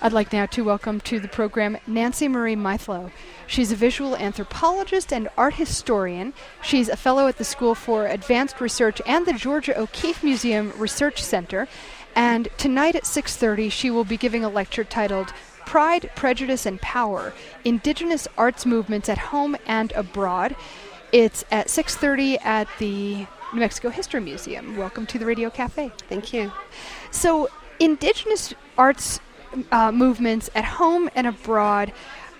I'd like now to welcome to the program Nancy Marie Meithlow. She's a visual anthropologist and art historian. She's a fellow at the School for Advanced Research and the Georgia O'Keeffe Museum Research Center. And tonight at 6:30, she will be giving a lecture titled Pride, Prejudice, and Power, Indigenous Arts Movements at Home and Abroad. It's at 6:30 at the New Mexico History Museum. Welcome to the Radio Cafe. Thank you. So, Indigenous arts movements at home and abroad.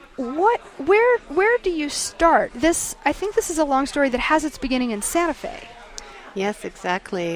Where do you start? I think this is a long story that has its beginning in Santa Fe. Yes, exactly.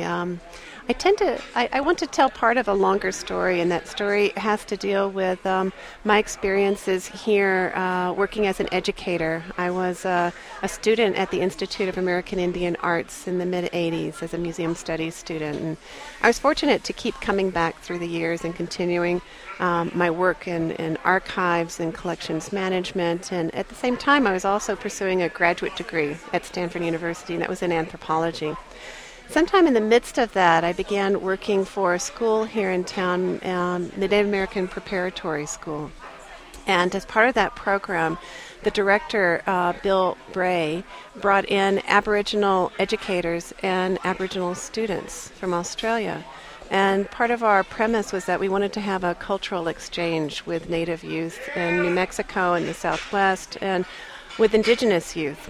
I want to tell part of a longer story, and that story has to deal with my experiences here working as an educator. I was a student at the Institute of American Indian Arts in the mid-'80s as a museum studies student, and I was fortunate to keep coming back through the years and continuing my work in archives and collections management, and at the same time I was also pursuing a graduate degree at Stanford University, and that was in anthropology. Sometime in the midst of that, I began working for a school here in town, the Native American Preparatory School. And as part of that program, the director, Bill Bray, brought in Aboriginal educators and Aboriginal students from Australia. And part of our premise was that we wanted to have a cultural exchange with Native youth in New Mexico and the Southwest, and with Indigenous youth.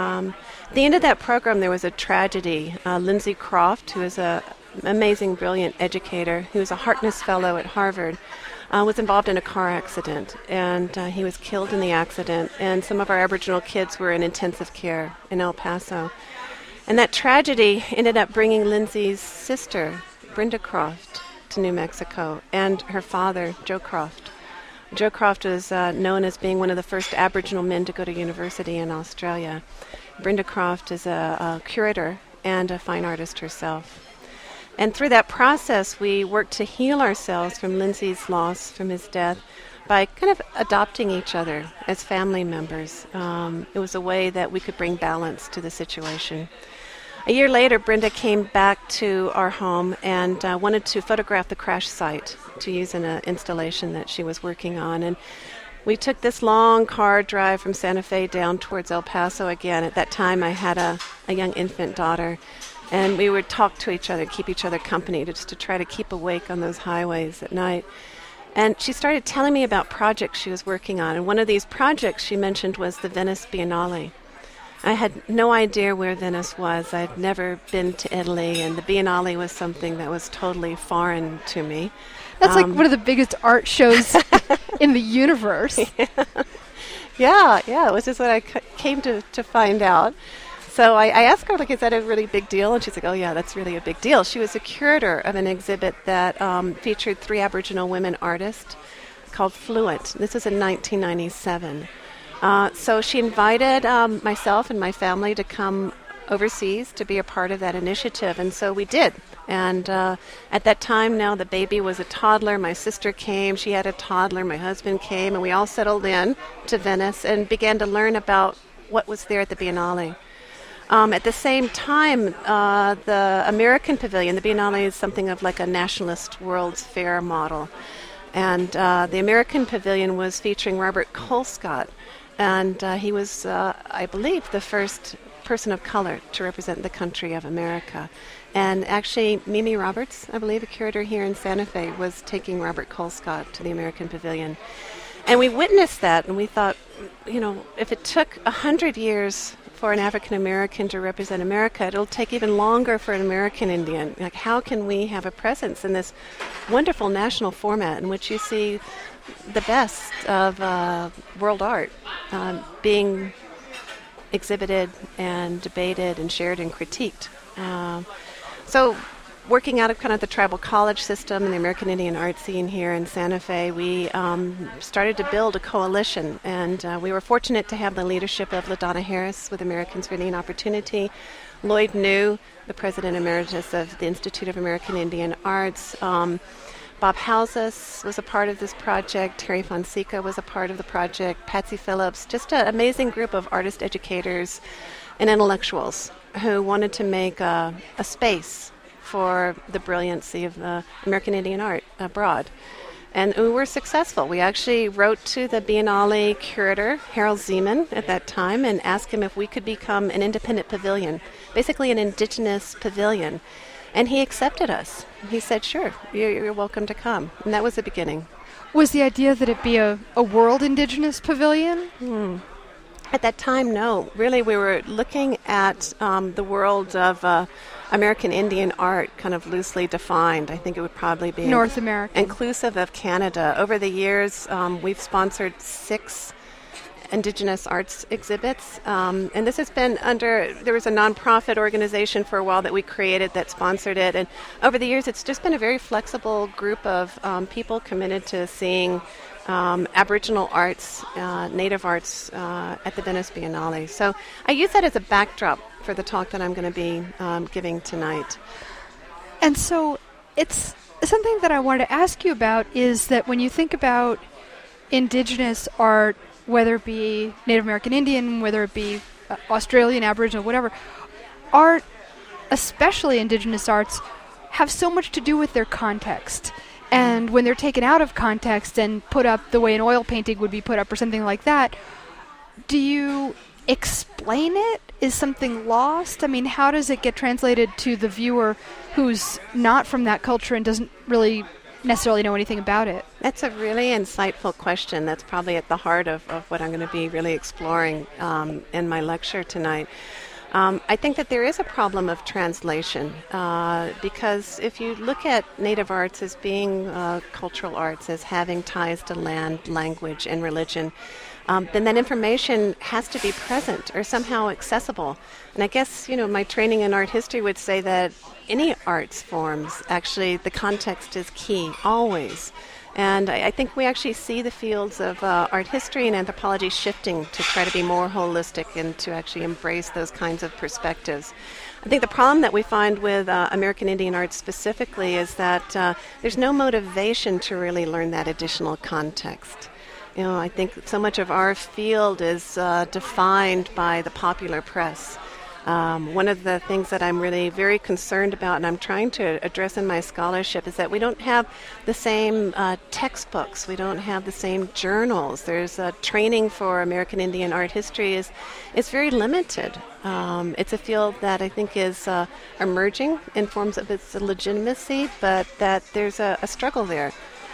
At the end of that program, there was a tragedy. Lindsay Croft, who is an amazing, brilliant educator, who was a Harkness Fellow at Harvard, was involved in a car accident, and he was killed in the accident, and some of our Aboriginal kids were in intensive care in El Paso. And that tragedy ended up bringing Lindsay's sister, Brenda Croft, to New Mexico, and her father, Joe Croft. Joe Croft was known as being one of the first Aboriginal men to go to university in Australia. Brenda Croft is a curator and a fine artist herself. And through that process, we worked to heal ourselves from Lindsay's loss, from his death, by kind of adopting each other as family members. It was a way that we could bring balance to the situation. A year later, Brenda came back to our home and wanted to photograph the crash site to use in an installation that she was working on. And we took this long car drive from Santa Fe down towards El Paso again. At that time, I had a young infant daughter, and we would talk to each other, keep each other company, just to try to keep awake on those highways at night. And she started telling me about projects she was working on, and one of these projects she mentioned was the Venice Biennale. I had no idea where Venice was. I'd never been to Italy, and the Biennale was something that was totally foreign to me. That's like one of the biggest art shows in the universe. Yeah, it was just what I came to find out. So I asked her, is that a really big deal? And she's like, oh yeah, that's really a big deal. She was a curator of an exhibit that featured 3 Aboriginal women artists called Fluent. This was in 1997. So she invited myself and my family to come overseas to be a part of that initiative, and so we did. And at that time, now the baby was a toddler. My sister came, she had a toddler, my husband came, and we all settled in to Venice and began to learn about what was there at the Biennale. At the same time, the American Pavilion, the Biennale is something of like a nationalist World's Fair model. And the American Pavilion was featuring Robert Colescott. And he was, I believe, the first person of color to represent the country of America. And actually, Mimi Roberts, I believe, a curator here in Santa Fe, was taking Robert Colescott to the American Pavilion. And we witnessed that, and we thought, if it took 100 years for an African American to represent America, it'll take even longer for an American Indian. Like, how can we have a presence in this wonderful national format in which you see the best of world art being exhibited and debated and shared and critiqued? So working out of kind of the tribal college system and the American Indian art scene here in Santa Fe, we started to build a coalition, and we were fortunate to have the leadership of LaDonna Harris with Americans for Indian Opportunity, Lloyd New, the president emeritus of the Institute of American Indian Arts, Bob Houses was a part of this project, Terry Fonseca was a part of the project, Patsy Phillips, just an amazing group of artist educators and intellectuals who wanted to make a space for the brilliancy of American Indian art abroad. And we were successful. We actually wrote to the Biennale curator, Harold Zeman, at that time, and asked him if we could become an independent pavilion, basically an indigenous pavilion. And he accepted us. He said, sure, you're welcome to come. And that was the beginning. Was the idea that it be a world indigenous pavilion? At that time, no. Really, we were looking at the world of American Indian art, kind of loosely defined. I think it would probably be North American. Inclusive of Canada. Over the years, we've sponsored 6 Indigenous arts exhibits. And this has been there was a nonprofit organization for a while that we created that sponsored it. And over the years, it's just been a very flexible group of people committed to seeing Aboriginal arts, Native arts at the Venice Biennale. So I use that as a backdrop for the talk that I'm going to be giving tonight. And so it's something that I wanted to ask you about is that when you think about indigenous art, whether it be Native American Indian, whether it be Australian, Aboriginal, whatever, art, especially indigenous arts, have so much to do with their context. And when they're taken out of context and put up the way an oil painting would be put up or something like that, do you explain it? Is something lost? I mean, how does it get translated to the viewer who's not from that culture and doesn't really necessarily know anything about it? That's a really insightful question. That's probably at the heart of what I'm going to be really exploring in my lecture tonight. I think that there is a problem of translation because if you look at Native arts as being cultural arts, as having ties to land, language, and religion, then that information has to be present or somehow accessible. And I guess, my training in art history would say that any arts forms, actually, the context is key, always. And I think we actually see the fields of art history and anthropology shifting to try to be more holistic and to actually embrace those kinds of perspectives. I think the problem that we find with American Indian art specifically is that there's no motivation to really learn that additional context. I think so much of our field is defined by the popular press. One of the things that I'm really very concerned about and I'm trying to address in my scholarship is that we don't have the same textbooks. We don't have the same journals. There's training for American Indian art history is very limited. It's a field that I think is emerging in forms of its legitimacy, but that there's a struggle there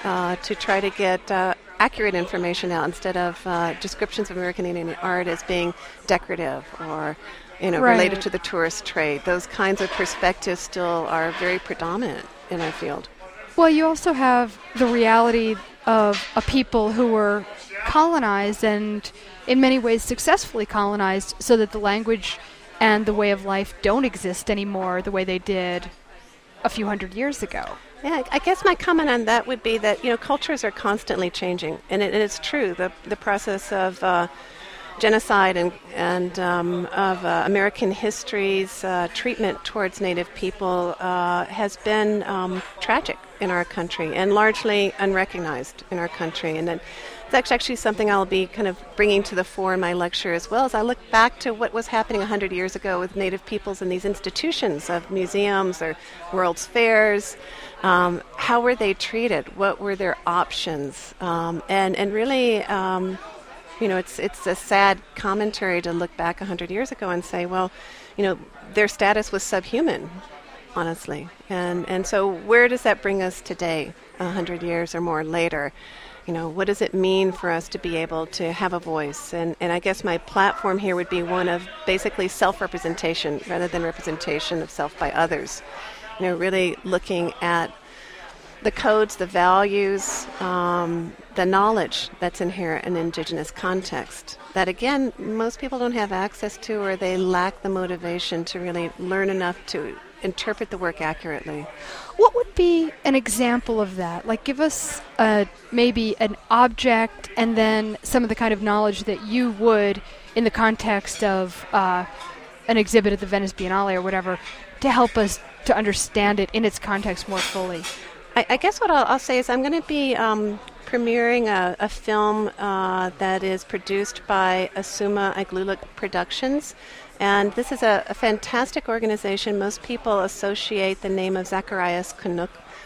to try to get accurate information out instead of descriptions of American Indian art as being decorative or related to the tourist trade. Those kinds of perspectives still are very predominant in our field. Well, you also have the reality of a people who were colonized and in many ways successfully colonized so that the language and the way of life don't exist anymore the way they did a few hundred years ago. Yeah, I guess my comment on that would be that, cultures are constantly changing. And it's true, the process of genocide and of American history's treatment towards Native people has been tragic in our country and largely unrecognized in our country. And that's actually something I'll be kind of bringing to the fore in my lecture as well, as I look back to what was happening 100 years ago with Native peoples in these institutions of museums or World's Fairs. How were they treated? What were their options? And really... it's a sad commentary to look back 100 years ago and say, well, their status was subhuman, honestly. And so where does that bring us today, 100 years or more later? What does it mean for us to be able to have a voice? And I guess my platform here would be one of basically self-representation rather than representation of self by others. Really looking at the codes, the values, the knowledge that's inherent in Indigenous context that, again, most people don't have access to or they lack the motivation to really learn enough to interpret the work accurately. What would be an example of that? Like, give us maybe an object and then some of the kind of knowledge that you would, in the context of an exhibit at the Venice Biennale or whatever, to help us to understand it in its context more fully. I guess what I'll say is I'm going to be premiering a film that is produced by Asuma Igluluk Productions. And this is a fantastic organization. Most people associate the name of Zacharias Canuck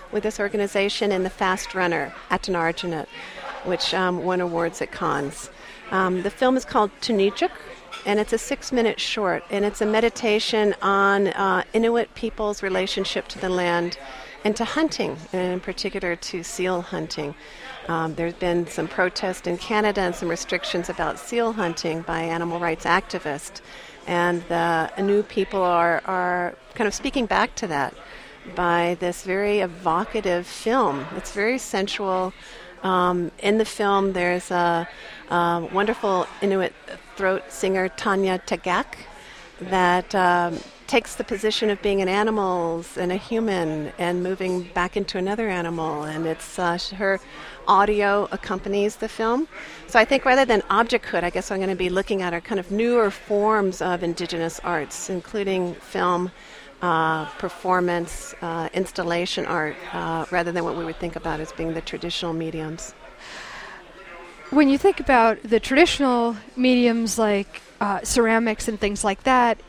with this organization in The Fast Runner, Atanarjunet, which won awards at Cannes. The film is called Tunichuk, and it's a 6-minute short, and it's a meditation on Inuit people's relationship to the land and to hunting, and in particular to seal hunting. There's been some protest in Canada and some restrictions about seal hunting by animal rights activists, and the Innu people are kind of speaking back to that by this very evocative film. It's very sensual. In the film, there's a wonderful Inuit throat singer, Tanya Tagaq, that takes the position of being an animal and a human and moving back into another animal, and it's her audio accompanies the film. So I think rather than objecthood, I guess I'm going to be looking at our kind of newer forms of indigenous arts, including film, performance, installation art, rather than what we would think about as being the traditional mediums. When you think about the traditional mediums like ceramics and things like that,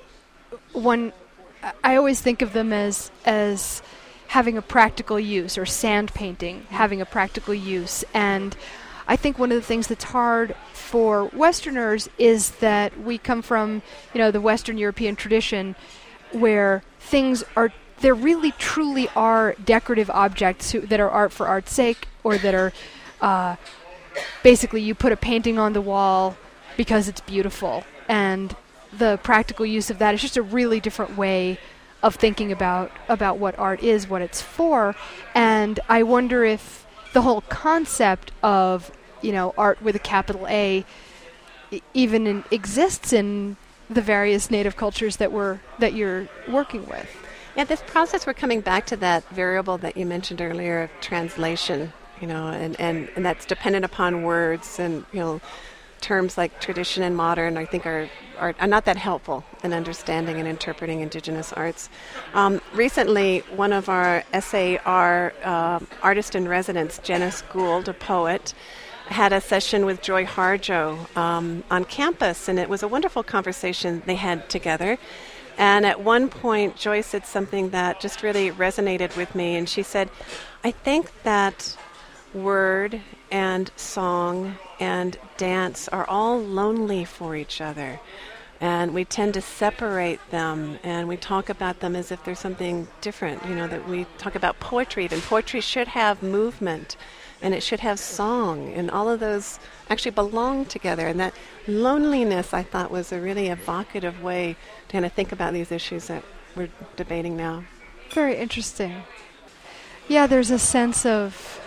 I always think of them as having a practical use, or sand painting having a practical use. And I think one of the things that's hard for Westerners is that we come from, the Western European tradition, where there really truly are decorative objects that are art for art's sake, or that are basically you put a painting on the wall because it's beautiful. And the practical use of that is just a really different way of thinking about what art is, what it's for. And I wonder if the whole concept of, art with a capital A even exists in the various native cultures that you're working with. Yeah, this process, we're coming back to that variable that you mentioned earlier of translation, and that's dependent upon words, and, terms like tradition and modern, I think are not that helpful in understanding and interpreting indigenous arts. Recently, one of our SAR artist in residence, Janice Gould, a poet, had a session with Joy Harjo on campus, and it was a wonderful conversation they had together. And at one point, Joy said something that just really resonated with me, and she said, I think that word and song and dance are all lonely for each other, and we tend to separate them, and we talk about them as if there's something different, that we talk about poetry, and poetry should have movement, and it should have song, and all of those actually belong together. And that loneliness, I thought, was a really evocative way to kind of think about these issues that we're debating now. Very interesting. Yeah, there's a sense of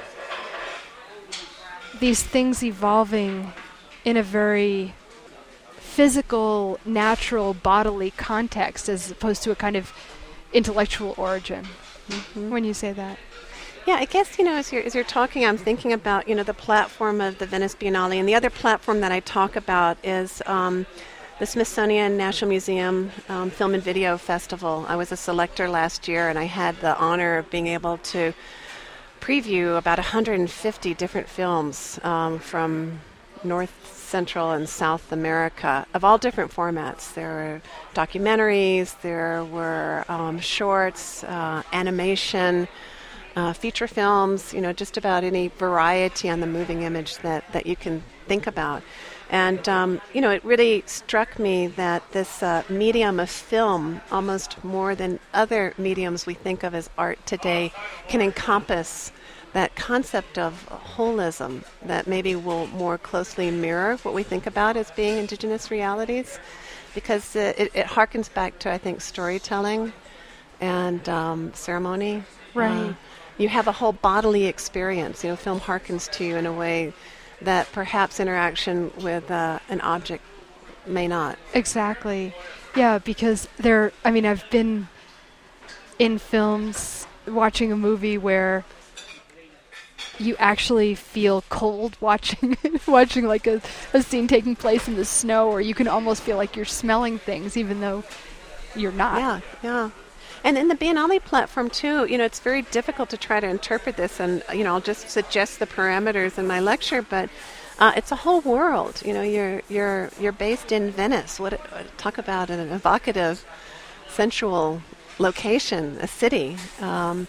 these things evolving in a very physical, natural, bodily context, as opposed to a kind of intellectual origin. Mm-hmm. When you say that. Yeah, I guess, as you're talking, I'm thinking about, the platform of the Venice Biennale. And the other platform that I talk about is the Smithsonian National Museum Film and Video Festival. I was a selector last year, and I had the honor of being able to preview about 150 different films from North, Central, and South America of all different formats. There were documentaries, there were shorts, animation, feature films, just about any variety on the moving image that you can think about. And, it really struck me that this medium of film, almost more than other mediums we think of as art today, can encompass that concept of holism that maybe will more closely mirror what we think about as being indigenous realities, because it harkens back to, I think, storytelling and ceremony. Right. You have a whole bodily experience. Film harkens to you in a way that perhaps interaction with an object may not. Exactly. Yeah, because I've been in films watching a movie where you actually feel cold watching like a scene taking place in the snow, or you can almost feel like you're smelling things even though you're not. Yeah. And in the Biennale platform too, it's very difficult to try to interpret this, and I'll just suggest the parameters in my lecture, but it's a whole world. You're based in Venice. Talk about an evocative, sensual location, a city.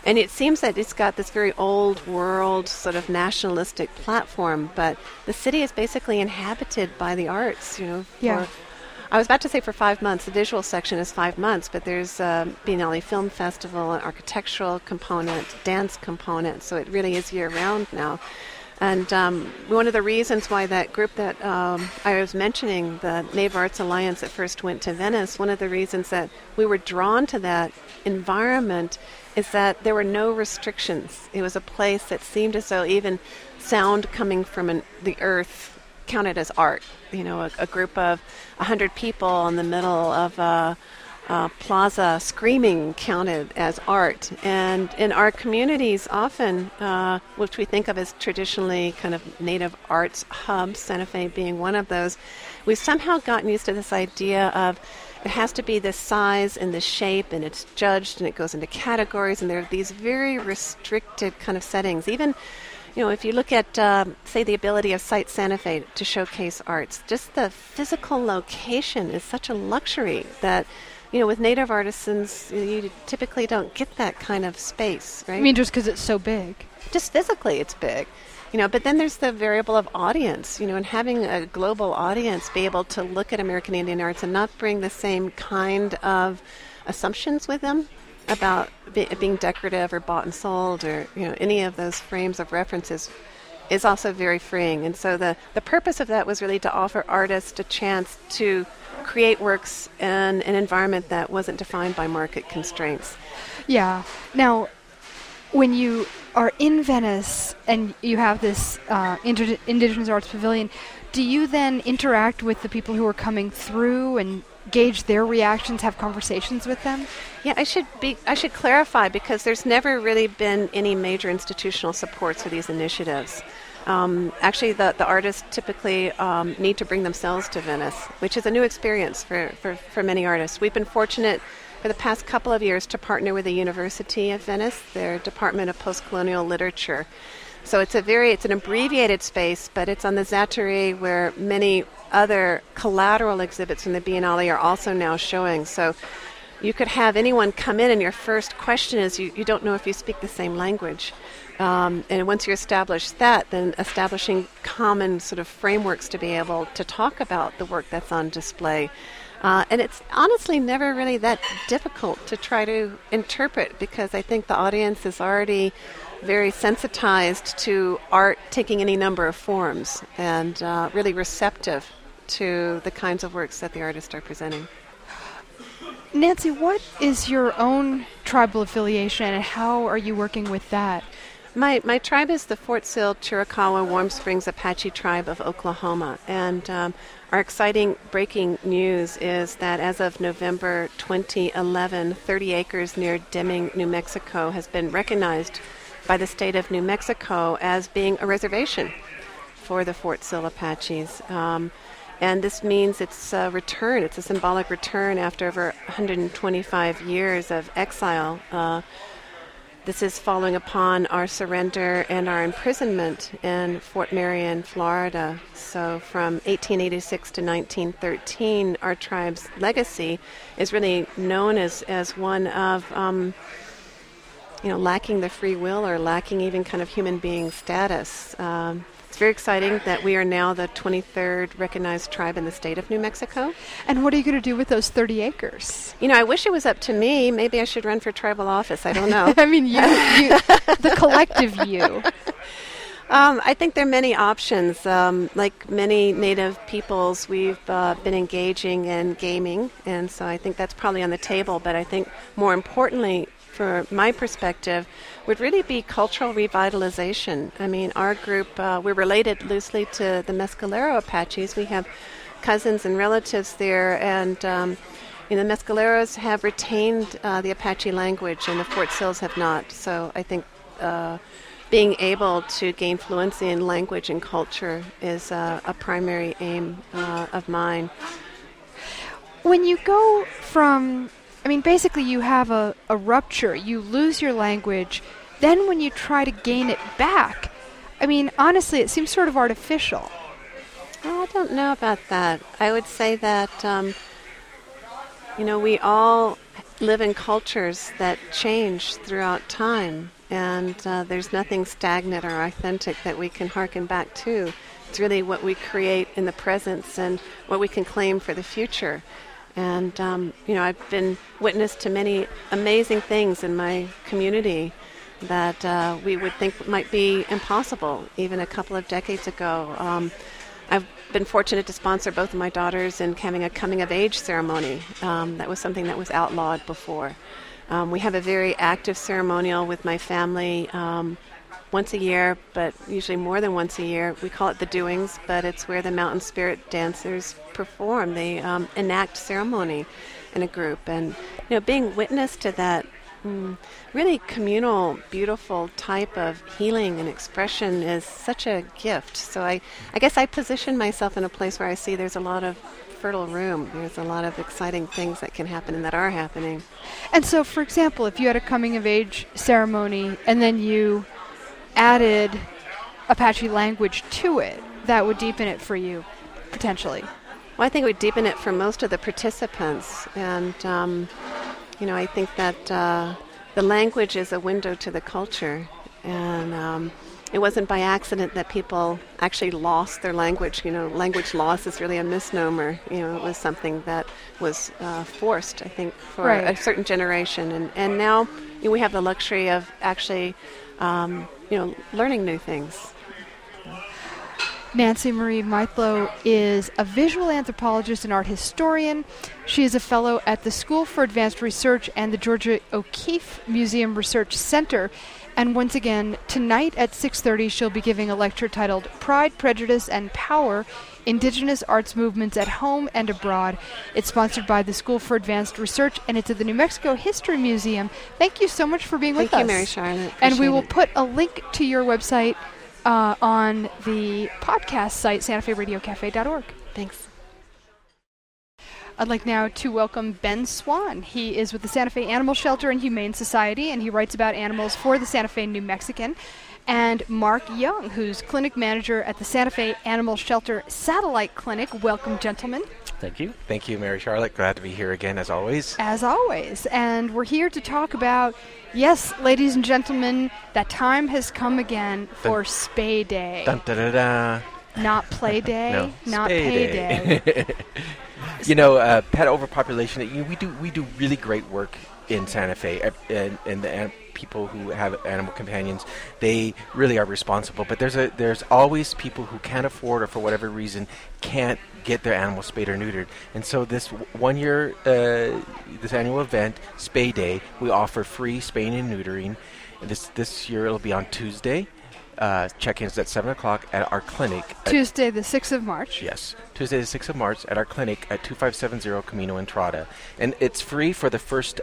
And it seems that it's got this very old world sort of nationalistic platform, but the city is basically inhabited by the arts, I was about to say for 5 months. The visual section is 5 months, but there's Biennale Film Festival, an architectural component, dance component, so it really is year-round now. And one of the reasons why that group that I was mentioning, the Native Arts Alliance, that first went to Venice, one of the reasons that we were drawn to that environment is that there were no restrictions. It was a place that seemed as though even sound coming from the earth counted as art. A group of 100 people in the middle of a plaza screaming counted as art. And in our communities, often, which we think of as traditionally kind of native arts hubs, Santa Fe being one of those, we've somehow gotten used to this idea of it has to be this size and this shape, and it's judged, and it goes into categories, and there are these very restricted kind of settings. Even if you look at, say, the ability of Site Santa Fe to showcase arts, just the physical location is such a luxury that, with native artisans, you typically don't get that kind of space, right? I mean, just because it's so big. Just physically it's big. But then there's the variable of audience, and having a global audience be able to look at American Indian arts and not bring the same kind of assumptions with them about being decorative or bought and sold or any of those frames of references is also very freeing. And so the purpose of that was really to offer artists a chance to create works in an environment that wasn't defined by market constraints. Yeah. Now, when you are in Venice and you have this Indigenous Arts Pavilion, do you then interact with the people who are coming through and gauge their reactions, have conversations with them? Yeah, I should clarify, because there's never really been any major institutional supports for these initiatives. Actually, the artists typically need to bring themselves to Venice, which is a new experience for many artists. We've been fortunate for the past couple of years to partner with the University of Venice, their Department of Postcolonial Literature. So it's an abbreviated space, but it's on the Zattere, where many other collateral exhibits from the Biennale are also now showing. So you could have anyone come in and your first question is you don't know if you speak the same language. And once you establish that, then establishing common sort of frameworks to be able to talk about the work that's on display. And it's honestly never really that difficult to try to interpret, because I think the audience is already very sensitized to art taking any number of forms and really receptive to the kinds of works that the artists are presenting. Nancy, what is your own tribal affiliation and how are you working with that? My tribe is the Fort Sill Chiricahua Warm Springs Apache tribe of Oklahoma, and our exciting breaking news is that as of November 2011, 30 acres near Deming, New Mexico has been recognized by the state of New Mexico as being a reservation for the Fort Sill Apaches. And this means it's a return, it's a symbolic return after over 125 years of exile. This is following upon our surrender and our imprisonment in Fort Marion, Florida. So from 1886 to 1913, our tribe's legacy is really known as one of lacking the free will or lacking even kind of human being status. It's very exciting that we are now the 23rd recognized tribe in the state of New Mexico. And what are you going to do with those 30 acres? I wish it was up to me. Maybe I should run for tribal office. I don't know. I mean, you the collective you. I think there are many options. Like many Native peoples, we've been engaging in gaming, and so I think that's probably on the table. But I think more importantly, for my perspective, would really be cultural revitalization. I mean, our group, we're related loosely to the Mescalero Apaches. We have cousins and relatives there, and the Mescaleros have retained the Apache language, and the Fort Sills have not. So I think being able to gain fluency in language and culture is a primary aim of mine. When you go from, basically you have a rupture, you lose your language, then when you try to gain it back, honestly, it seems sort of artificial. I don't know about that. I would say that, we all live in cultures that change throughout time, and there's nothing stagnant or authentic that we can hearken back to. It's really what we create in the present and what we can claim for the future. And, I've been witness to many amazing things in my community that we would think might be impossible even a couple of decades ago. I've been fortunate to sponsor both of my daughters in having a coming-of-age ceremony. That was something that was outlawed before. We have a very active ceremonial with my family once a year, but usually more than once a year. We call it the Doings, but it's where the mountain spirit dancers perform. They enact ceremony in a group. And, being witness to that really communal, beautiful type of healing and expression is such a gift. So I guess I position myself in a place where I see there's a lot of fertile room. There's a lot of exciting things that can happen and that are happening. And so, for example, if you had a coming-of-age ceremony and then you added Apache language to it, that would deepen it for you, potentially. Well, I think it would deepen it for most of the participants. And, I think that the language is a window to the culture. And it wasn't by accident that people actually lost their language. Language loss is really a misnomer. It was something that was forced, I think, for a certain generation. And now we have the luxury of actually, learning new things. Nancy Marie Meithlo is a visual anthropologist and art historian. She is a fellow at the School for Advanced Research and the Georgia O'Keeffe Museum Research Center. And once again, tonight at 6:30, she'll be giving a lecture titled Pride, Prejudice, and Power, Indigenous Arts Movements at Home and Abroad. It's sponsored by the School for Advanced Research, and it's at the New Mexico History Museum. Thank you so much for being with us. Thank you, Mary Charlotte. And we will put a link to your website on the podcast site, SantaFeRadioCafe.org. Thanks. I'd like now to welcome Ben Swan. He is with the Santa Fe Animal Shelter and Humane Society, and he writes about animals for the Santa Fe New Mexican. And Mark Young, who's clinic manager at the Santa Fe Animal Shelter Satellite Clinic. Welcome, gentlemen. Thank you. Thank you, Mary Charlotte. Glad to be here again, as always. As always. And we're here to talk about, yes, ladies and gentlemen, that time has come again for Spay Day. Dun, da, da, da. Not Play Day, No, not Spay Payday. Pet overpopulation, we do really great work in Santa Fe, and the people who have animal companions, they really are responsible. But there's always people who can't afford, or for whatever reason can't get their animals spayed or neutered. And so this annual event, Spay Day, we offer free spaying and neutering. This year it'll be on Tuesday. Check-ins at 7 o'clock at our clinic. Tuesday, the 6th of March. Yes, Tuesday, the 6th of March at our clinic at 2570 Camino Entrada. And it's free for the first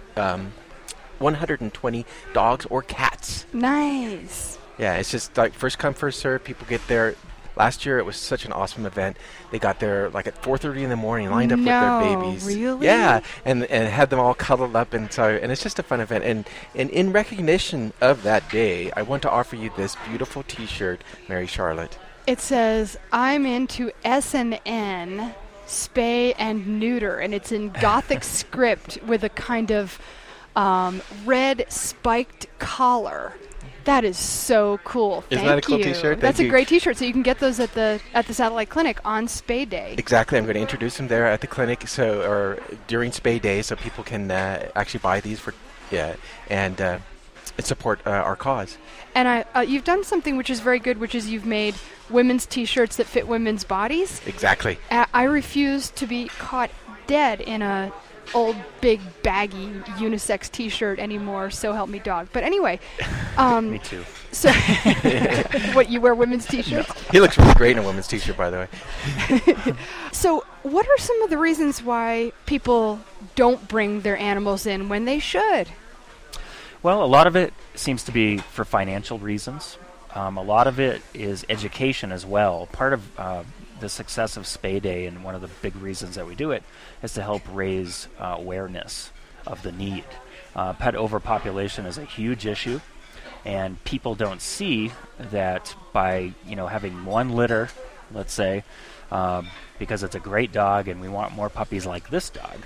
120 dogs or cats. Nice. Yeah, it's just like first come, first serve. People get there. Last year, it was such an awesome event. They got there like at 4:30 in the morning, lined up with their babies. Really? Yeah, and had them all cuddled up, and it's just a fun event. And in recognition of that day, I want to offer you this beautiful T-shirt, Mary Charlotte. It says, "I'm into SNN, spay and neuter," and it's in Gothic script with a kind of red spiked collar. That is so cool. Isn't that a cool T-shirt? That's a great T-shirt. So you can get those at the Satellite Clinic on Spay Day. Exactly. I'm going to introduce them there at the clinic, or during Spay Day, so people can actually buy these and support our cause. And you've done something which is very good, which is you've made women's T-shirts that fit women's bodies. Exactly. I refuse to be caught dead in a old big baggy unisex T-shirt anymore, so help me dog. But anyway, me too. So what, you wear women's T-shirts? No. He looks really great in a women's T-shirt, by the way. So what are some of the reasons why people don't bring their animals in when they should? Well, a lot of it seems to be for financial reasons. A lot of it is education as well. Part of the success of Spay Day, and one of the big reasons that we do it, is to help raise awareness of the need. Pet overpopulation is a huge issue, and people don't see that by having one litter, let's say, because it's a great dog and we want more puppies like this dog,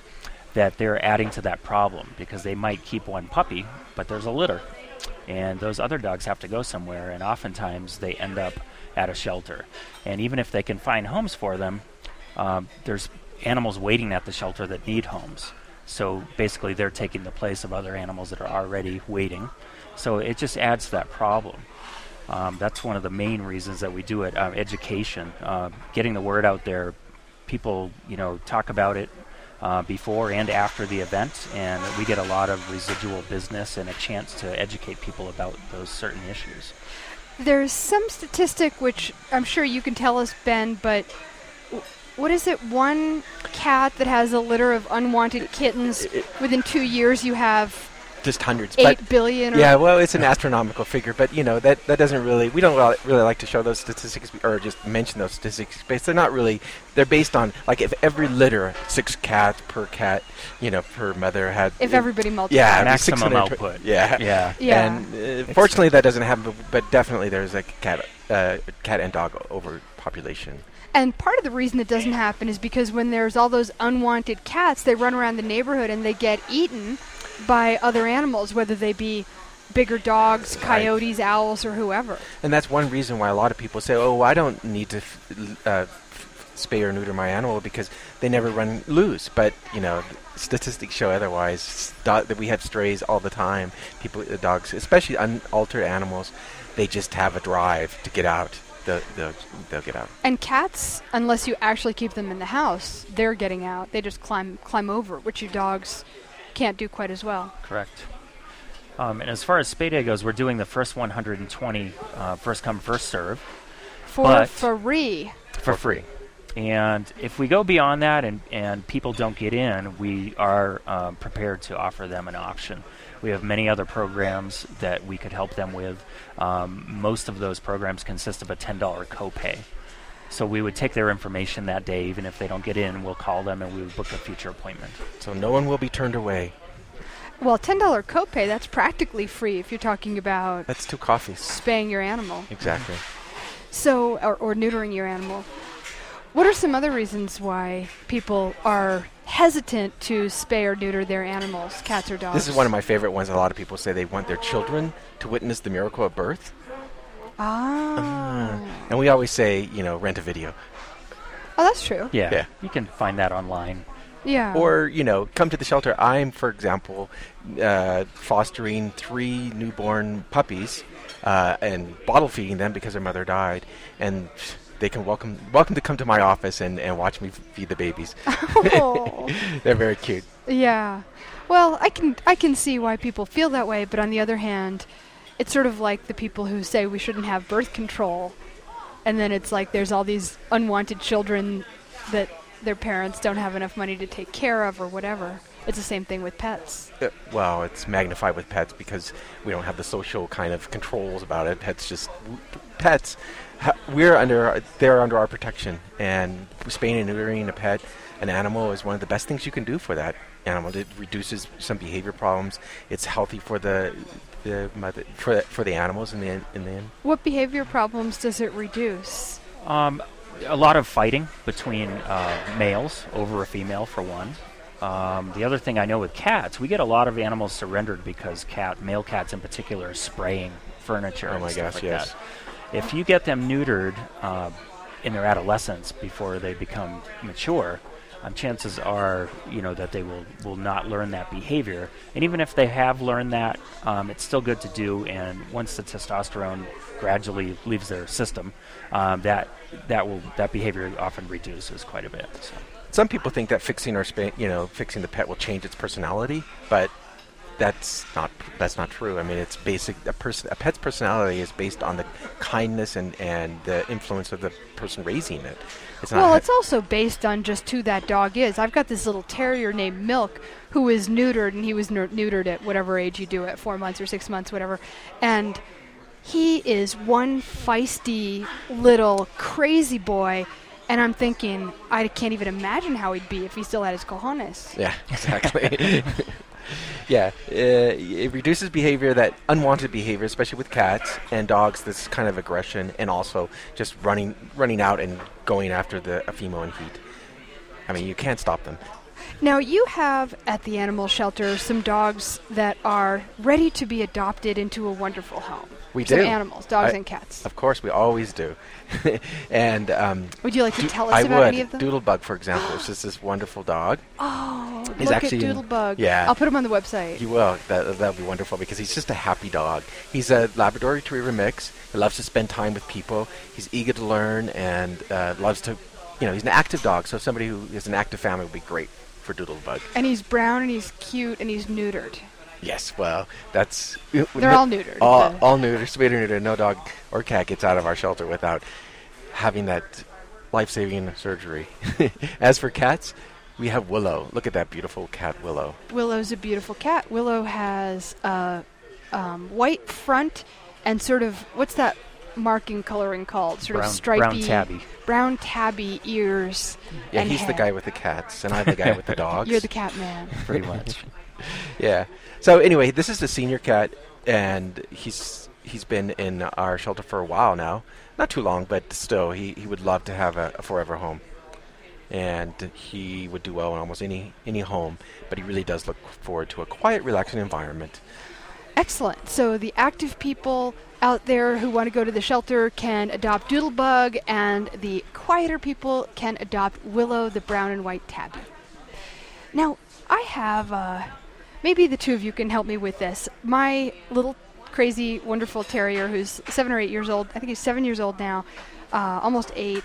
that they're adding to that problem, because they might keep one puppy, but there's a litter. And those other dogs have to go somewhere, and oftentimes they end up at a shelter. And even if they can find homes for them, there's animals waiting at the shelter that need homes. So basically they're taking the place of other animals that are already waiting. So it just adds to that problem. That's one of the main reasons that we do it. Education, getting the word out there. People, talk about it before and after the event, and we get a lot of residual business and a chance to educate people about those certain issues. There's some statistic which I'm sure you can tell us, Ben, but what is it? One cat that has a litter of unwanted kittens, within 2 years you have just hundreds. 8 billion. Yeah, well, it's an astronomical figure, but that doesn't really. We don't really like to show those statistics or just mention those statistics, because they're not really. They're based on, like, if every litter, 6 cats per cat, per mother had. If everybody multiplied. Maximum output. Yeah. And fortunately, that doesn't happen, but definitely there's a cat and dog overpopulation. And part of the reason it doesn't happen is because when there's all those unwanted cats, they run around the neighborhood and they get eaten by other animals, whether they be bigger dogs, coyotes, owls, or whoever. And that's one reason why a lot of people say, I don't need to spay or neuter my animal, because they never run loose. But, statistics show otherwise. That we have strays all the time. Dogs, especially unaltered animals, they just have a drive to get out. They'll get out. And cats, unless you actually keep them in the house, they're getting out. They just climb over, which your dogs can't do quite as well. Correct. And as far as Spay Day goes, we're doing the first 120 first come, first serve. For free. For free. And if we go beyond that and people don't get in, we are prepared to offer them an option. We have many other programs that we could help them with. Most of those programs consist of a $10 copay. So we would take their information that day. Even if they don't get in, we'll call them and we would book a future appointment. So no one will be turned away. Well, $10 copay, that's practically free if you're talking about... That's 2 coffees. Spaying your animal. Exactly. So, or neutering your animal. What are some other reasons why people are hesitant to spay or neuter their animals, cats or dogs? This is one of my favorite ones. A lot of people say they want their children to witness the miracle of birth. And we always say, rent a video. Oh, that's true. Yeah. You can find that online. Yeah. Or, come to the shelter. I'm, for example, fostering 3 newborn puppies and bottle feeding them because their mother died. And they can welcome to come to my office and watch me feed the babies. Oh. They're very cute. Yeah. Well, I can see why people feel that way, but on the other hand, it's sort of like the people who say we shouldn't have birth control, and then it's like there's all these unwanted children that their parents don't have enough money to take care of or whatever. It's the same thing with pets. Well, it's magnified with pets because we don't have the social kind of controls about it. Pets, they're under our protection, and spaying and neutering an animal is one of the best things you can do for that animal. It reduces some behavior problems. It's healthy for the animals in the end. What behavior problems does it reduce? A lot of fighting between males over a female, for one. The other thing I know with cats, we get a lot of animals surrendered because male cats in particular, are spraying furniture. Oh my gosh, like yes. That. If you get them neutered in their adolescence before they become mature, chances are, that they will not learn that behavior. And even if they have learned that, it's still good to do. And once the testosterone gradually leaves their system, that behavior often reduces quite a bit. So. Some people think that fixing the pet will change its personality, but that's not true. I mean, it's basic. A pet's personality is based on the kindness and the influence of the person raising it. It's also based on just who that dog is. I've got this little terrier named Milk who is neutered, and he was neutered at whatever age you do it, 4 months or 6 months, whatever. And he is one feisty little crazy boy. And I'm thinking, I can't even imagine how he'd be if he still had his cojones. Yeah, exactly. Yeah, it reduces unwanted behavior, especially with cats and dogs. This kind of aggression, and also just running out and going after a female in heat. I mean, you can't stop them. Now, you have at the animal shelter some dogs that are ready to be adopted into a wonderful home. We Some do. animals, dogs and cats. Of course, we always do. And Would you like to tell us I about would. any of them? Doodlebug, for example, is just this wonderful dog. Oh, He's look actually at in- Doodlebug. Yeah. I'll put him on the website. You will. That'll be wonderful because he's just a happy dog. He's a Labrador Retriever mix. He loves to spend time with people. He's eager to learn and loves to, he's an active dog. So somebody who is an active family would be great for Doodlebug. And he's brown and he's cute and he's neutered. Yes, well, that's... They're all neutered. All neutered, spayed or neutered. No dog or cat gets out of our shelter without having that life-saving surgery. As for cats, we have Willow. Look at that beautiful cat, Willow. Willow's a beautiful cat. Willow has a white front and sort of, what's that marking coloring called? Sort of stripy. Brown tabby ears. Yeah, and he's the head. guy with the cats, and I'm the guy with the dogs. You're the cat man. Pretty much. Yeah. So anyway, this is the senior cat, and he's been in our shelter for a while now. Not too long, but still, he would love to have a forever home. And he would do well in almost any home, but he really does look forward to a quiet, relaxing environment. Excellent. So the active people out there who want to go to the shelter can adopt Doodlebug, and the quieter people can adopt Willow, the brown and white tabby. Now, I have, maybe the two of you can help me with this. My little crazy, wonderful terrier who's 7 or 8 years old, I think he's 7 years old now, almost 8,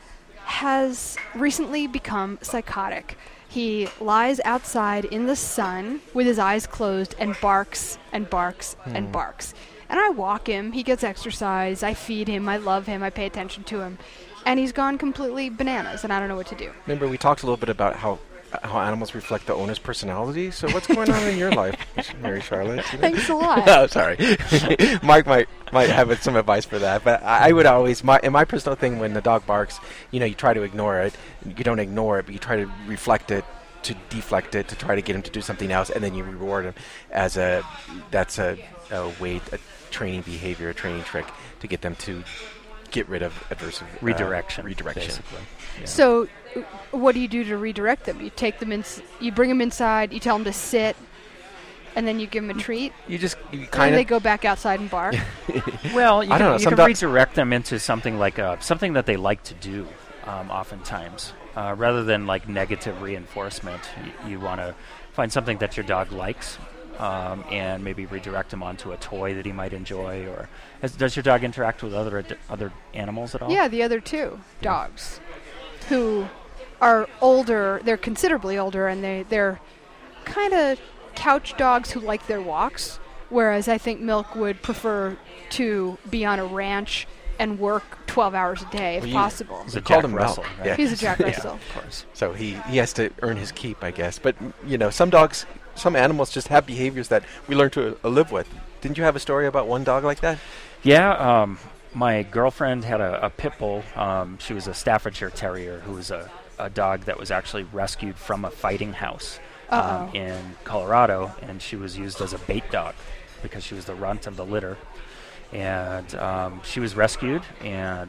has recently become psychotic. He lies outside in the sun with his eyes closed and barks and barks and barks. And I walk him, he gets exercise, I feed him, I love him, I pay attention to him. And he's gone completely bananas, and I don't know what to do. Remember, we talked a little bit about how animals reflect the owner's personality. So what's going on in your life, Mary Charlotte? Thanks a lot. Oh, sorry. Mark might have some advice for that. But I would always, in my personal thing, when the dog barks, you try to ignore it. You don't ignore it, but you try to reflect it, to deflect it, to try to get him to do something else, and then you reward him that's a training behavior, a training trick to get them to get rid of adversive Redirection. Basically. Yeah. So, what do you do to redirect them? You take them you bring them inside, you tell them to sit, and then you give them a treat. You And kind they of go back outside and bark. Well, you I don't know, can some redirect them into something like something that they like to do. Oftentimes, rather than like negative reinforcement, you want to find something that your dog likes. And maybe redirect him onto a toy that he might enjoy. Or does your dog interact with other animals at all? Yeah, the other two dogs, who are older. They're considerably older, and they're kind of couch dogs who like their walks. Whereas I think Milk would prefer to be on a ranch and work 12 hours a day if possible. He's a called Jack him Russell, Milk. right? Yeah. He's a Jack Yeah, Russell. of course. So he has to earn his keep, I guess. But some animals just have behaviors that we learn to live with. Didn't you have a story about one dog like that? Yeah, my girlfriend had a pit bull. She was a Staffordshire Terrier who was a dog that was actually rescued from a fighting house in Colorado, and she was used as a bait dog because she was the runt of the litter. And she was rescued, and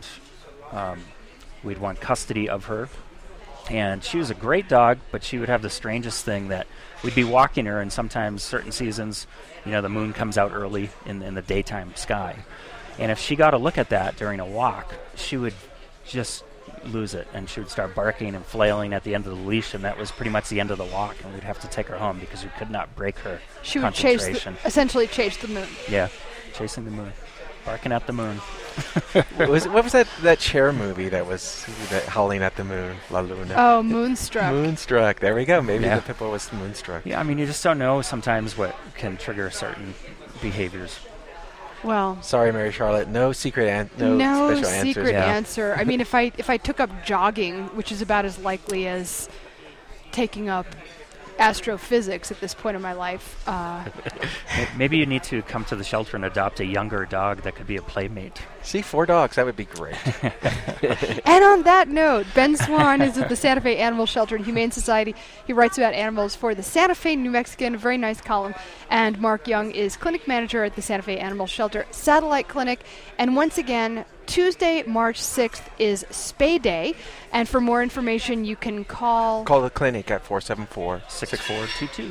we'd want custody of her. And she was a great dog, but she would have the strangest thing that we'd be walking her, and sometimes certain seasons, the moon comes out early in the daytime sky. And if she got a look at that during a walk, she would just lose it, and she would start barking and flailing at the end of the leash, and that was pretty much the end of the walk, and we'd have to take her home because we could not break her She would concentration. essentially chase the moon. Yeah, chasing the moon, barking at the moon. What was that Cher movie that was that howling at the moon, La Luna? Oh, Moonstruck. Moonstruck. There we go. Maybe Yeah. the pit bull was moonstruck. Yeah, I mean, you just don't know sometimes what can trigger certain behaviors. Well, Sorry, Mary Charlotte. No secret no special answers. secret Yeah. answer. I mean, if I took up jogging, which is about as likely as taking up astrophysics at this point in my life, Maybe you need to come to the shelter and adopt a younger dog that could be a playmate. See, 4 dogs. That would be great. And on that note, Ben Swan is with the Santa Fe Animal Shelter and Humane Society. He writes about animals for the Santa Fe New Mexican, a very nice column. And Mark Young is clinic manager at the Santa Fe Animal Shelter Satellite Clinic. And once again, Tuesday, March 6th is Spay Day. And for more information, you can call the clinic at 474 6422.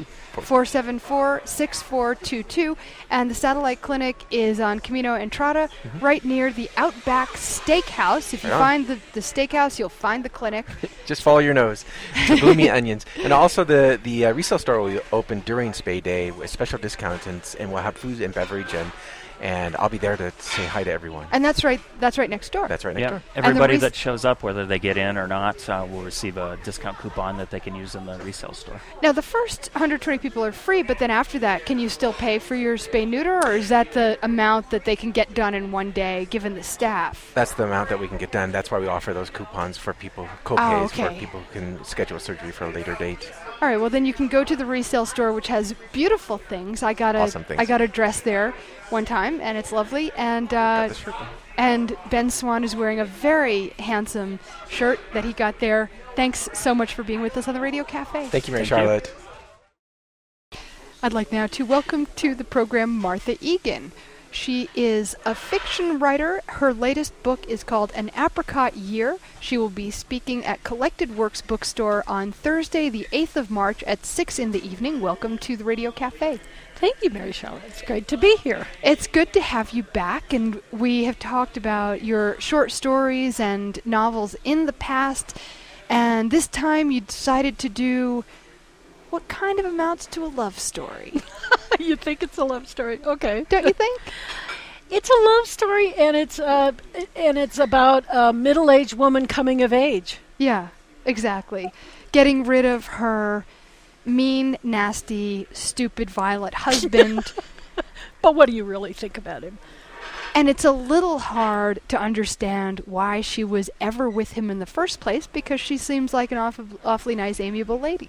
474-6422. And the satellite clinic is on Camino Entrada, right near the Outback Steakhouse. If you find the steakhouse, you'll find the clinic. Just follow your nose. The bloomy onions. And also the resale store will open during Spay Day with special discounts, and we'll have food and beverage, and I'll be there to say hi to everyone. And that's right next door. That's right next door. Everybody that shows up, whether they get in or not, will receive a discount coupon that they can use in the resale store. Now, the first 120 people are free, but then after that, can you still pay for your spay-neuter, or is that the amount that they can get done in one day, given the staff? That's the amount that we can get done. That's why we offer those coupons for people, co-pays for people who can schedule surgery for a later date. All right, well, then you can go to the resale store, which has beautiful things. Awesome things. I got a dress there one time, and it's lovely. And Ben Swan is wearing a very handsome shirt that he got there. Thanks so much for being with us on the Radio Cafe. Thank you, Mary Charlotte. I'd like now to welcome to the program Martha Egan. She is a fiction writer. Her latest book is called An Apricot Year. She will be speaking at Collected Works Bookstore on Thursday, the 8th of March at 6 in the evening. Welcome to the Radio Cafe. Thank you, Mary Charlotte. It's great to be here. It's good to have you back, and we have talked about your short stories and novels in the past, and this time you decided to do what kind of amounts to a love story. You think it's a love story? Okay. Don't you think? It's a love story, and it's about a middle-aged woman coming of age. Yeah, exactly. Getting rid of her mean, nasty, stupid, violent husband. But what do you really think about him? And it's a little hard to understand why she was ever with him in the first place, because she seems like an awfully nice, amiable lady.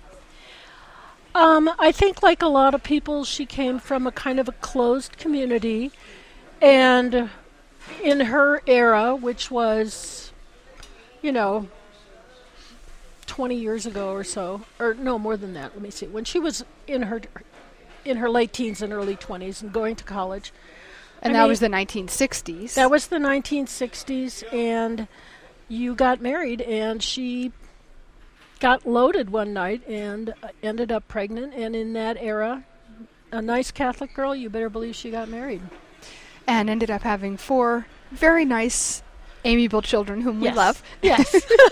I think, like a lot of people, she came from a kind of a closed community, and in her era, which was, 20 years ago or so, or no, more than that, let me see, when she was in her late teens and early 20s and going to college. And that was the 1960s. That was the 1960s, and you got married, and she got loaded one night and ended up pregnant, and in that era, a nice Catholic girl, you better believe she got married. And ended up having 4 very nice, amiable children whom we love. Yes.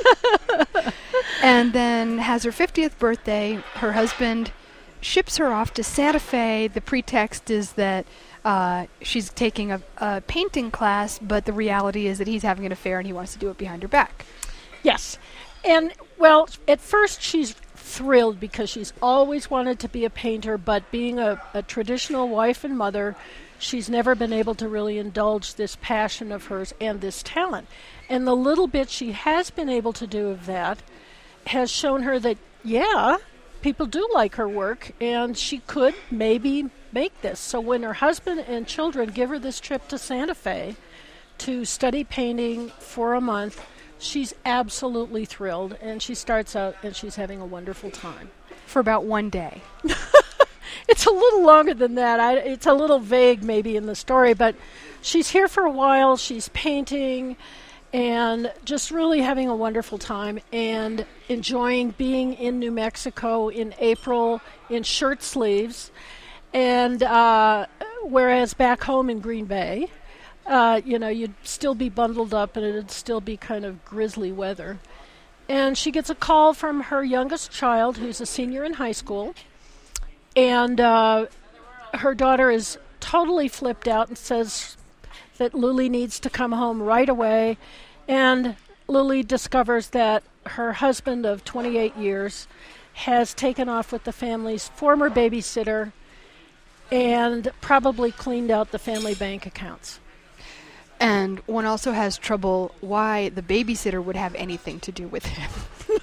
And then has her 50th birthday. Her husband ships her off to Santa Fe. The pretext is that she's taking a painting class, but the reality is that he's having an affair and he wants to do it behind her back. Yes. And, well, at first she's thrilled because she's always wanted to be a painter, but being a traditional wife and mother, she's never been able to really indulge this passion of hers and this talent. And the little bit she has been able to do of that has shown her that, people do like her work, and she could maybe make this. So when her husband and children give her this trip to Santa Fe to study painting for a month, she's absolutely thrilled, and she starts out and she's having a wonderful time. For about one day. It's a little longer than that. It's a little vague maybe in the story, but she's here for a while. She's painting and just really having a wonderful time and enjoying being in New Mexico in April in shirt sleeves, and whereas back home in Green Bay, you'd still be bundled up and it'd still be kind of grisly weather. And she gets a call from her youngest child, who's a senior in high school, and her daughter is totally flipped out and says that Luli needs to come home right away. And Luli discovers that her husband of 28 years has taken off with the family's former babysitter and probably cleaned out the family bank accounts. And one also has trouble why the babysitter would have anything to do with him.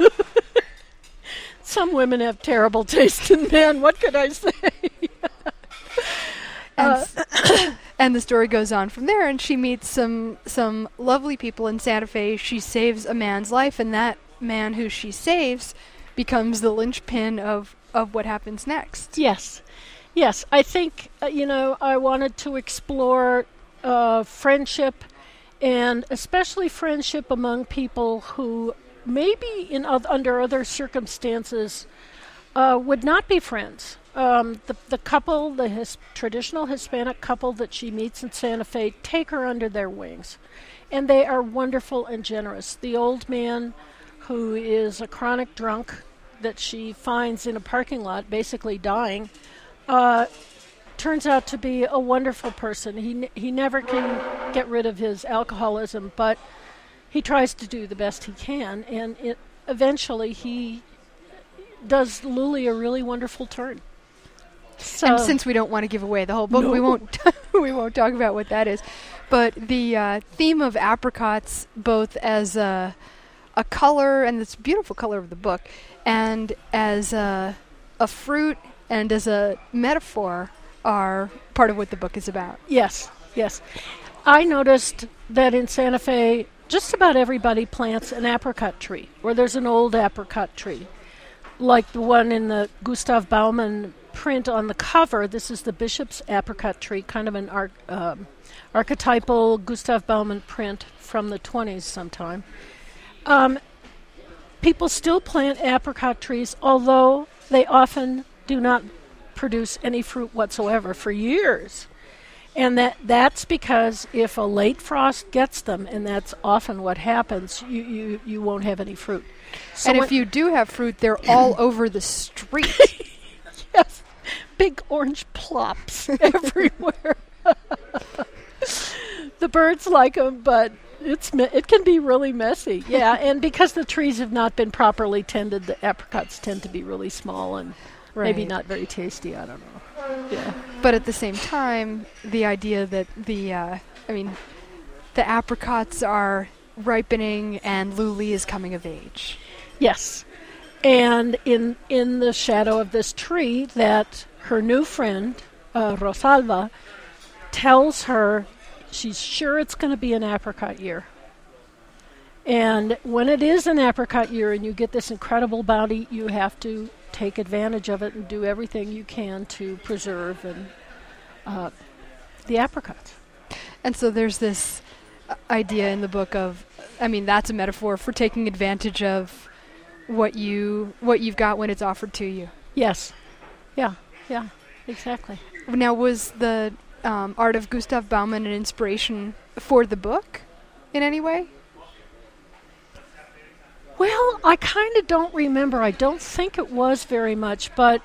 Some women have terrible taste in men. What could I say? And the story goes on from there, and she meets some lovely people in Santa Fe. She saves a man's life, and that man who she saves becomes the linchpin of what happens next. Yes. I think, I wanted to explore friendship and especially friendship among people who maybe under other circumstances would not be friends. The couple, the traditional Hispanic couple that she meets in Santa Fe, take her under their wings. And they are wonderful and generous. The old man, who is a chronic drunk that she finds in a parking lot, basically dying, turns out to be a wonderful person. He never can get rid of his alcoholism, but he tries to do the best he can, and eventually he does Luli a really wonderful turn. So, and since we don't want to give away the whole book, we won't we won't talk about what that is. But the theme of apricots, both as a color, and this beautiful color of the book, and as a fruit and as a metaphor, are part of what the book is about. Yes. I noticed that in Santa Fe, just about everybody plants an apricot tree, or there's an old apricot tree, like the one in the Gustav Baumann print on the cover. This is the Bishop's apricot tree, kind of an archetypal Gustav Baumann print from the 20s sometime. People still plant apricot trees, although they often do not produce any fruit whatsoever for years. And that's because if a late frost gets them, and that's often what happens, you won't have any fruit. So and if you do have fruit, they're all over the street. Yes, big orange plops everywhere. The birds like them, but it can be really messy. Yeah, and because the trees have not been properly tended, the apricots tend to be really small and maybe not very tasty. I don't know. Yeah. But at the same time, the idea that the apricots are ripening and Luli is coming of age. Yes. And in the shadow of this tree, that her new friend, Rosalba, tells her she's sure it's going to be an apricot year. And when it is an apricot year and you get this incredible bounty, you have to take advantage of it and do everything you can to preserve the apricots. And so there's this idea in the book of, that's a metaphor for taking advantage of what you've got when it's offered to you. Yes. Yeah, exactly. Now, was the art of Gustav Baumann an inspiration for the book in any way? Well, I kind of don't remember. I don't think it was very much, but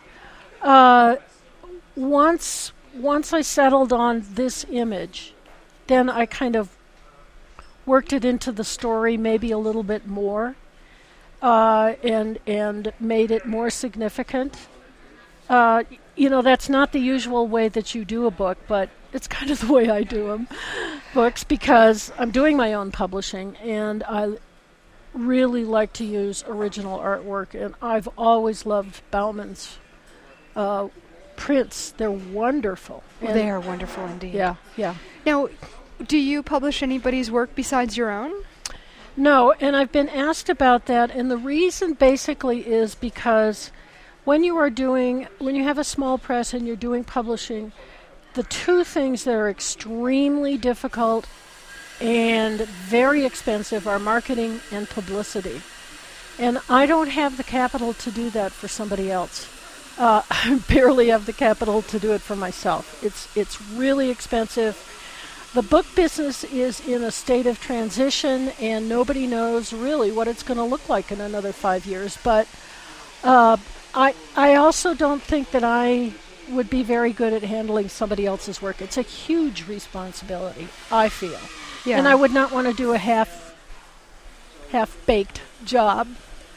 once I settled on this image, then I kind of worked it into the story maybe a little bit more, and made it more significant. That's not the usual way that you do a book, but it's kind of the way I do books, because I'm doing my own publishing, and I really like to use original artwork, and I've always loved Baumann's prints. They're wonderful. They are wonderful indeed. Yeah. Now, do you publish anybody's work besides your own? No, and I've been asked about that, and the reason basically is because when you have a small press and you're doing publishing, the two things that are extremely difficult and very expensive are marketing and publicity. And I don't have the capital to do that for somebody else. I barely have the capital to do it for myself. It's really expensive. The book business is in a state of transition, and nobody knows really what it's going to look like in another 5 years. But I also don't think that I would be very good at handling somebody else's work. It's a huge responsibility, I feel. Yeah. And I would not want to do a half-baked job.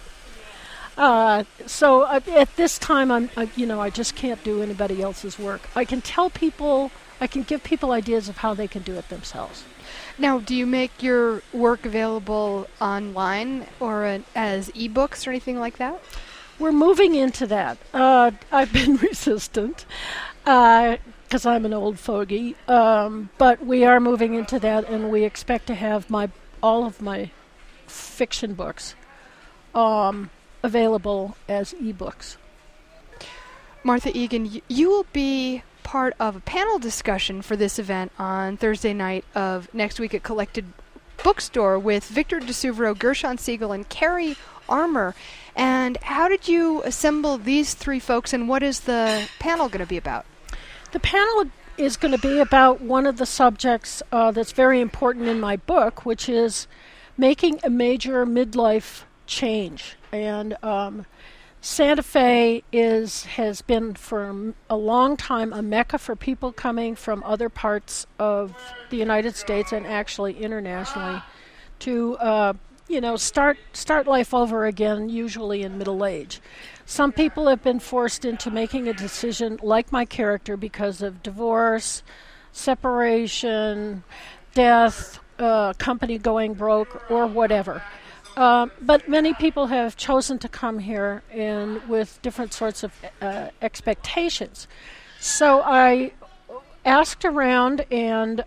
So at this time, I just can't do anybody else's work. I can give people ideas of how they can do it themselves. Now, do you make your work available online or as ebooks or anything like that? We're moving into that. I've been resistant because I'm an old fogey, but we are moving into that, and we expect to have all of my fiction books available as ebooks. Martha Egan, you will be part of a panel discussion for this event on Thursday night of next week at Collected Bookstore with Victor DeSuvero, Gershon Siegel, and Carrie Armour. And how did you assemble these three folks, and what is the panel going to be about? The panel is going to be about one of the subjects that's very important in my book, which is making a major midlife change. And Santa Fe has been for a long time a mecca for people coming from other parts of the United States and actually internationally to start life over again, usually in middle age. Some people have been forced into making a decision, like my character, because of divorce, separation, death, company going broke, or whatever. But many people have chosen to come here and with different sorts of expectations. So I asked around, and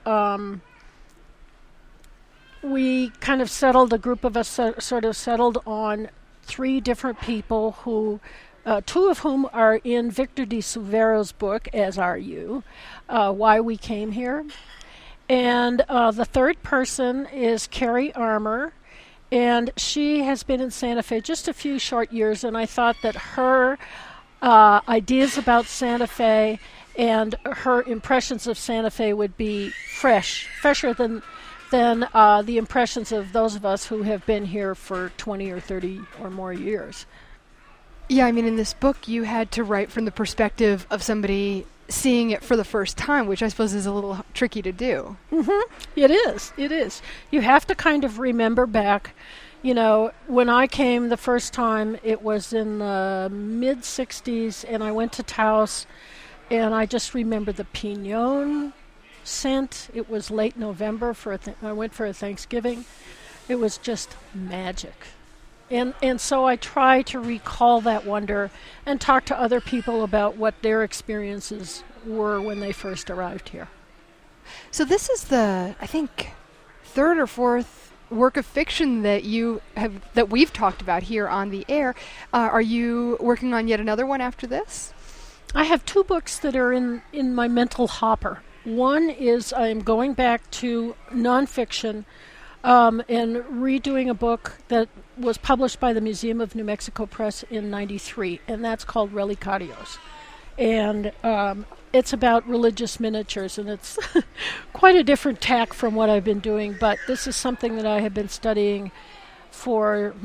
we kind of settled, a group of us sort of settled on three different people who, two of whom are in Victor DeSuvero's book, as are you, Why We Came Here. And the third person is Carrie Armour, and she has been in Santa Fe just a few short years, and I thought that her ideas about Santa Fe and her impressions of Santa Fe would be fresher than the impressions of those of us who have been here for 20 or 30 or more years. Yeah, I mean, in this book, you had to write from the perspective of somebody seeing it for the first time, which I suppose is a little tricky to do. Mm-hmm. It is. You have to kind of remember back. You know, when I came the first time, it was in the mid-'60s, and I went to Taos, and I just remember the piñon scent. It was late November. I went for a Thanksgiving. It was just magic. And so I try to recall that wonder and talk to other people about what their experiences were when they first arrived here. So this is the, I think, third or fourth work of fiction that we've talked about here on the air. Are you working on yet another one after this? I have two books that are in my mental hopper. One is I'm going back to nonfiction and redoing a book that was published by the Museum of New Mexico Press in '93, and that's called Relicarios. And it's about religious miniatures, and it's quite a different tack from what I've been doing, but this is something that I have been studying for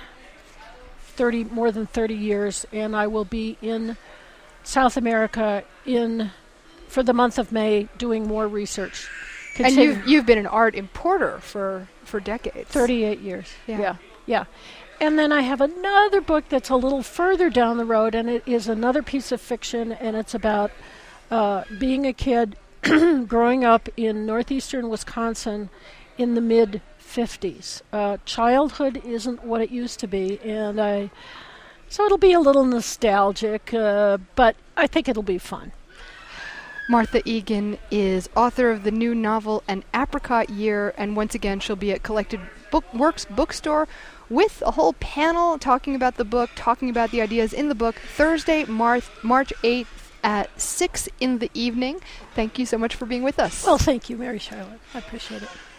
more than 30 years, and I will be in South America for the month of May doing more research. And you've been an art importer for decades. 38 years. Yeah. And then I have another book that's a little further down the road, and it is another piece of fiction, and it's about being a kid growing up in northeastern Wisconsin in the mid-'50s. Childhood isn't what it used to be, and so it'll be a little nostalgic, but I think it'll be fun. Martha Egan is author of the new novel An Apricot Year, and once again she'll be at Collected Works Bookstore with a whole panel talking about the book, talking about the ideas in the book, Thursday, March 8th at 6 in the evening. Thank you so much for being with us. Well, thank you, Mary Charlotte. I appreciate it.